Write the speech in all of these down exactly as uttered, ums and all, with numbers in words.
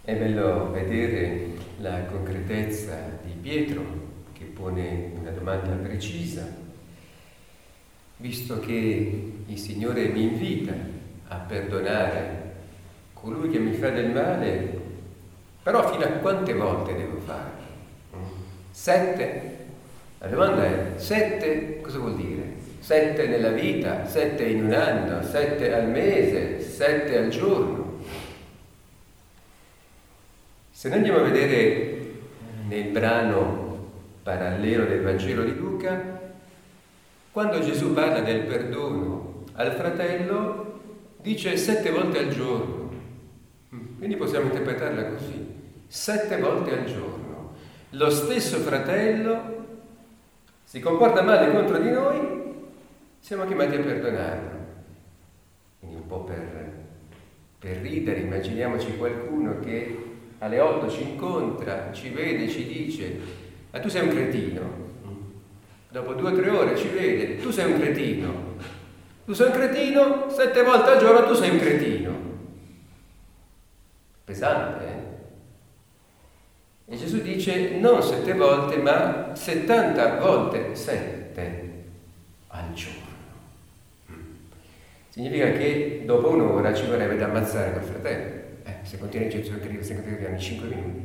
È bello vedere la concretezza di Pietro che pone una domanda precisa, visto che il Signore mi invita a perdonare colui che mi fa del male, però fino a quante volte devo fare? Sette? La domanda è: sette cosa vuol dire? Sette nella vita, sette in un anno, sette al mese, sette al giorno? Se noi andiamo a vedere nel brano parallelo del Vangelo di Luca, quando Gesù parla del perdono al fratello, dice sette volte al giorno. Quindi possiamo interpretarla così: sette volte al giorno. Lo stesso fratello si comporta male contro di noi, siamo chiamati a perdonarlo. Quindi un po' per, per ridere, immaginiamoci qualcuno che alle otto ci incontra, ci vede, ci dice: ma tu sei un cretino. Dopo due o tre ore ci vede: tu sei un cretino. Tu sei un cretino, sette volte al giorno tu sei un cretino. Pesante, eh? E Gesù dice non sette volte, ma settanta volte sette al giorno. Significa che dopo un'ora ci vorrebbe da ammazzare quel fratello. Eh, se continui a scrivere, se continui in cinque minuti.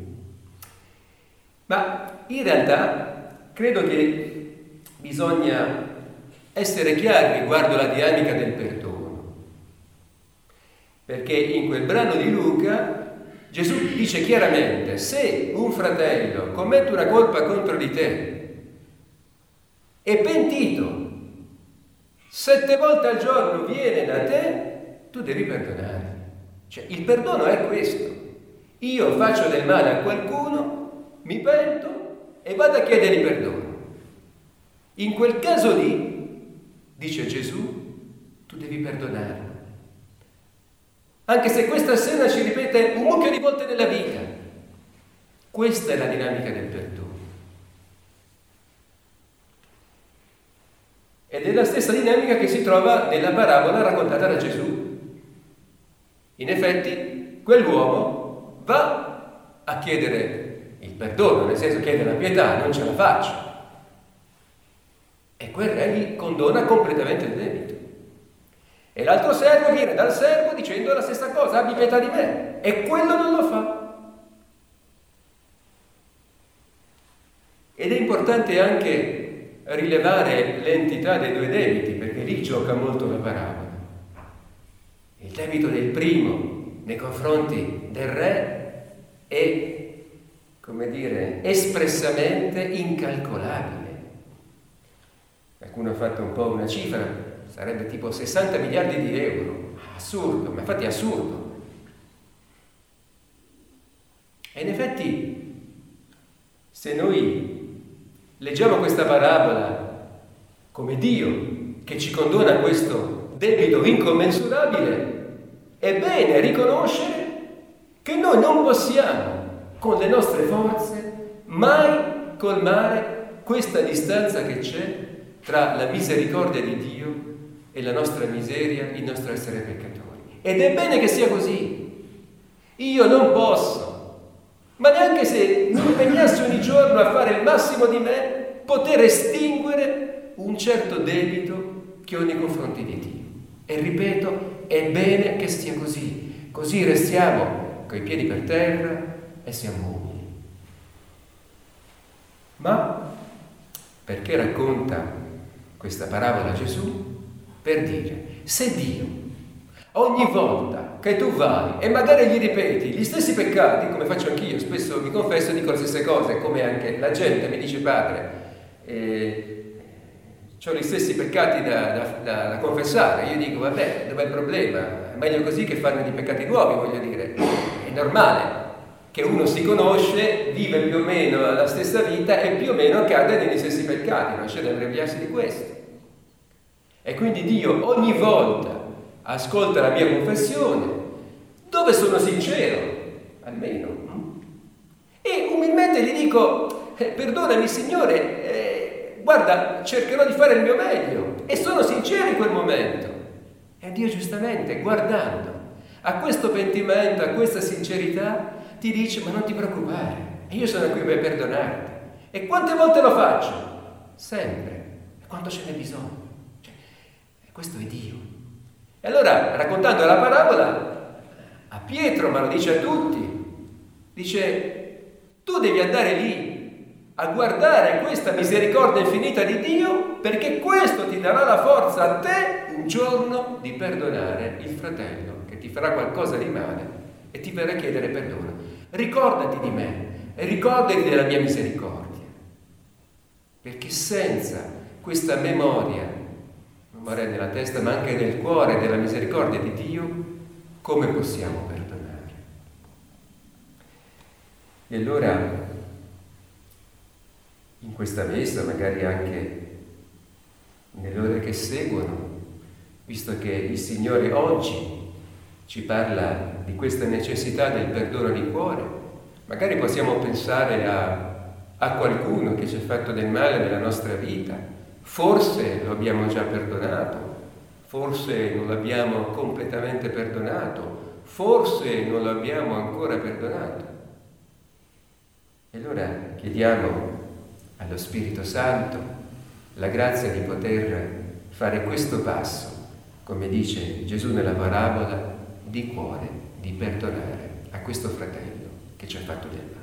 Ma in realtà credo che bisogna essere chiari riguardo la dinamica del perdono. Perché in quel brano di Luca Gesù dice chiaramente: se un fratello commette una colpa contro di te, è pentito, sette volte al giorno viene da te, tu devi perdonare. Cioè, il perdono è questo: io faccio del male a qualcuno, mi pento e vado a chiedergli perdono. In quel caso lì, dice Gesù, tu devi perdonare. Anche se questa scena ci ripete un mucchio di volte nella vita. Questa è la dinamica del perdono. Ed è la stessa dinamica che si trova nella parabola raccontata da Gesù. In effetti, quell'uomo va a chiedere il perdono, nel senso chiede la pietà, non ce la faccio. E quel re gli condona completamente il debito. E l'altro servo viene dal servo dicendo la stessa cosa: abbi pietà di me. E quello non lo fa. Ed è importante anche rilevare l'entità dei due debiti, perché lì gioca molto la parabola. Il debito del primo nei confronti del re è, come dire, espressamente incalcolabile. Qualcuno ha fatto un po' una cifra, sarebbe tipo sessanta miliardi di euro. Assurdo, ma infatti è assurdo. E in effetti, se noi leggiamo questa parabola come Dio che ci condona questo debito incommensurabile, è bene riconoscere che noi non possiamo, con le nostre forze, mai colmare questa distanza che c'è tra la misericordia di Dio e la nostra miseria, il nostro essere peccatori. Ed è bene che sia così. Io non posso, ma neanche se mi impegnassi ogni giorno a fare il massimo di me, poter estinguere un certo debito che ho nei confronti di Dio. E ripeto, è bene che sia così. Così restiamo coi piedi per terra e siamo umili. Ma perché racconta questa parabola Gesù? Per dire: se Dio ogni volta che tu vai e magari gli ripeti gli stessi peccati, come faccio anch'io, spesso mi confesso e dico le stesse cose, come anche la gente mi dice: padre, eh, ho gli stessi peccati da, da, da, da confessare. Io dico: vabbè, dov'è il problema? È meglio così che farne di peccati nuovi, voglio dire. È normale che uno si conosce, vive più o meno la stessa vita e più o meno cade negli stessi peccati, non c'è da meravigliarsi di questo. E quindi Dio ogni volta ascolta la mia confessione, dove sono sincero, almeno, e umilmente gli dico: eh, perdonami Signore, eh, guarda, cercherò di fare il mio meglio, e sono sincero in quel momento. E Dio, giustamente, guardando a questo pentimento, a questa sincerità, ti dice: ma non ti preoccupare, io sono qui per perdonarti. E quante volte lo faccio? Sempre. E quando ce n'è bisogno. Cioè, questo è Dio. E allora, raccontando la parabola, a Pietro, ma lo dice a tutti, dice: tu devi andare lì a guardare questa misericordia infinita di Dio, perché questo ti darà la forza a te un giorno di perdonare il fratello che ti farà qualcosa di male e ti verrà a chiedere perdono. Ricordati di me e ricordati della mia misericordia, perché senza questa memoria, memoria nella testa ma anche nel cuore della misericordia di Dio, come possiamo perdonare? E allora in questa messa, magari anche nelle ore che seguono, visto che il Signore oggi ci parla di questa necessità del perdono di cuore, magari possiamo pensare a, a qualcuno che ci ha fatto del male nella nostra vita. Forse lo abbiamo già perdonato, forse non l'abbiamo completamente perdonato, forse non lo abbiamo ancora perdonato. E allora chiediamo allo Spirito Santo la grazia di poter fare questo passo, come dice Gesù nella parabola, di cuore, di perdonare a questo fratello che ci ha fatto del male.